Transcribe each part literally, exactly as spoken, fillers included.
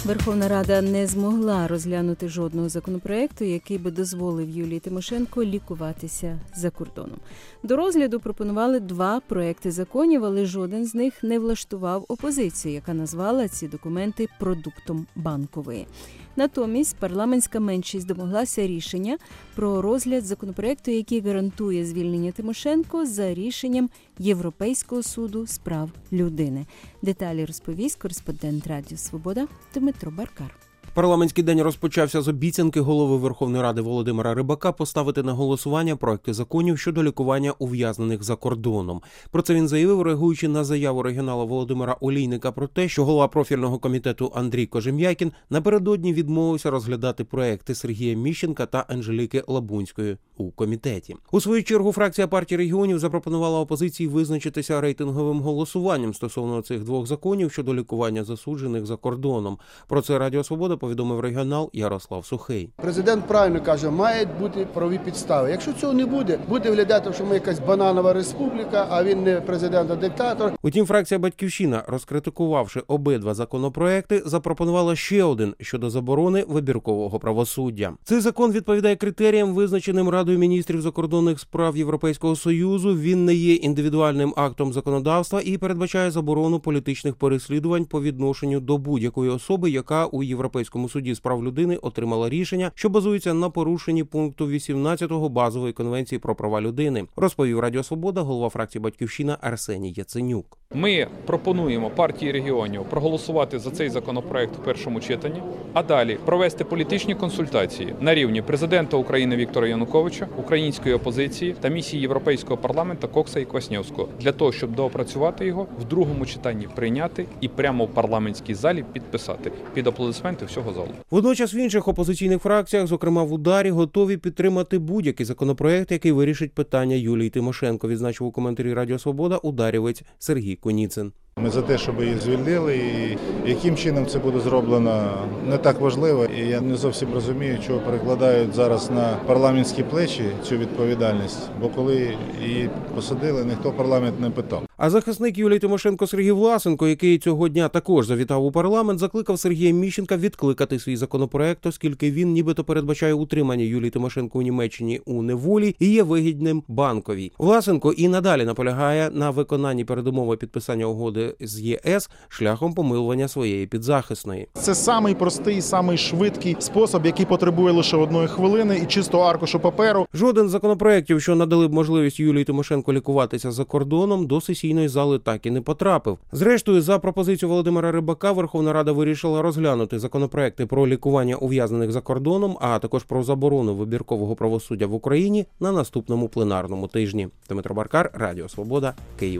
Верховна Рада не змогла розглянути жодного законопроекту, який би дозволив Юлії Тимошенко лікуватися за кордоном. До розгляду пропонували два проекти законів, але жоден з них не влаштував опозицію, яка назвала ці документи продуктом Банкової. Натомість парламентська меншість домоглася рішення про розгляд законопроекту, який гарантує звільнення Тимошенко за рішенням Європейського суду з прав людини. Деталі розповість кореспондент Радіо Свобода Дмитро Баркар. Парламентський день розпочався з обіцянки голови Верховної Ради Володимира Рибака поставити на голосування проекти законів щодо лікування ув'язнених за кордоном. Про це він заявив, реагуючи на заяву регіонала Володимира Олійника про те, що голова профільного комітету Андрій Кожем'якін напередодні відмовився розглядати проекти Сергія Міщенка та Анжеліки Лабунської у комітеті. У свою чергу фракція партії регіонів запропонувала опозиції визначитися рейтинговим голосуванням стосовно цих двох законів щодо лікування засуджених за кордоном. Про це Радіо Свобода повідомив регіонал Ярослав Сухий. Президент правильно каже, мають бути правові підстави. Якщо цього не буде, буде виглядати, що ми якась бананова республіка, а він не президент, а диктатор. Утім, фракція «Батьківщина», розкритикувавши обидва законопроекти, запропонувала ще один щодо заборони вибіркового правосуддя. Цей закон відповідає критеріям, визначеним Радою міністрів закордонних справ Європейського Союзу. Він не є індивідуальним актом законодавства і передбачає заборону політичних переслідувань по відношенню до будь-якої особи, яка у Європейському суді з прав людини отримала рішення, що базується на порушенні пункту вісімнадцятого Базової конвенції про права людини, розповів Радіо Свобода голова фракції «Батьківщина» Арсеній Яценюк. Ми пропонуємо партії регіонів проголосувати за цей законопроект у першому читанні, а далі провести політичні консультації на рівні президента України Віктора Януковича, української опозиції та місії Європейського парламенту Кокса і Квасневського для того, щоб доопрацювати його, в другому читанні прийняти і прямо в парламентській залі підписати під аплодисменти всього залу. Водночас в інших опозиційних фракціях, зокрема в «Ударі», готові підтримати будь-який законопроект, який вирішить питання Юлії Тимошенко, відзначив у коментарі Радіо Свобода ударівець Сергій Коніцин. Ми за те, щоб її звільнили, і яким чином це буде зроблено, не так важливо. І я не зовсім розумію, чого перекладають зараз на парламентські плечі цю відповідальність, бо коли її посадили, ніхто парламент не питав. А захисник Юлії Тимошенко Сергій Власенко, який цього дня також завітав у парламент, закликав Сергія Міщенка відкликати свій законопроект, оскільки він нібито передбачає утримання Юлії Тимошенко у Німеччині у неволі і є вигідним Банковій. Власенко і надалі наполягає на виконанні передумови підписання угоди з ЄС шляхом помилування своєї підзахисної. Це самий простий, самий швидкий спосіб, який потребує лише одної хвилини і чистого аркушу паперу. Жоден з законопроєктів, що надали б можливість Юлії Тимошенко лікуватися за кордоном, до сесійної зали так і не потрапив. Зрештою, за пропозицією Володимира Рибака, Верховна Рада вирішила розглянути законопроекти про лікування ув'язнених за кордоном, а також про заборону вибіркового правосуддя в Україні на наступному пленарному тижні. Дмитро Баркар, Радіо Свобода, Київ.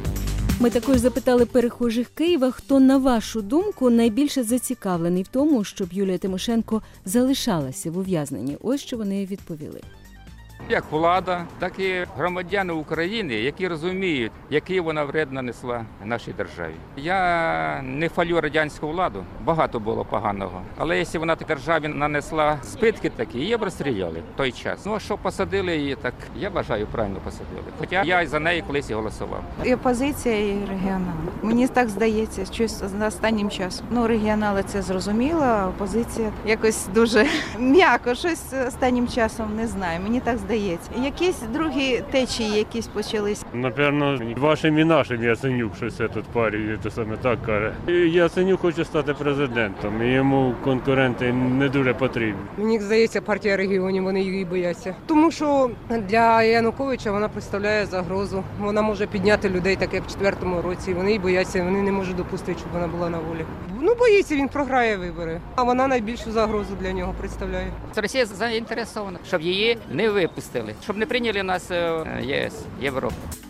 Ми також запитали перехожих Києва, хто, на вашу думку, найбільше зацікавлений в тому, щоб Юлія Тимошенко залишалася в ув'язненні. Ось що вони відповіли. Як влада, так і громадяни України, які розуміють, який вона вред нанесла нашій державі. Я не хвалю радянську владу, багато було поганого. Але якщо вона державі нанесла збитки такі, її б розстріляли в той час. Ну, а що посадили її, так я вважаю, правильно посадили. Хоча я за неї колись і голосував. І опозиція, і регіонали. Мені так здається, щось останнім часом. Ну, регіонали це зрозуміло, а опозиція якось дуже м'яко, щось останнім часом, не знаю. Мені так здається. Якісь другі течії якісь почались. Напевно, вашим і нашим Яценюк щось тут парі, це саме так каже. Яценюк хоче стати президентом, і йому конкуренти не дуже потрібні. Мені здається, партія регіонів, вони її бояться. Тому що для Януковича вона представляє загрозу. Вона може підняти людей, так як в четвертому році. Вони її бояться, вони не можуть допустити, щоб вона була на волі. Ну, боїться, він програє вибори. А вона найбільшу загрозу для нього представляє. Росія заінтересована, щоб її не випустили, щоб не прийняли нас в ЄС, Європу.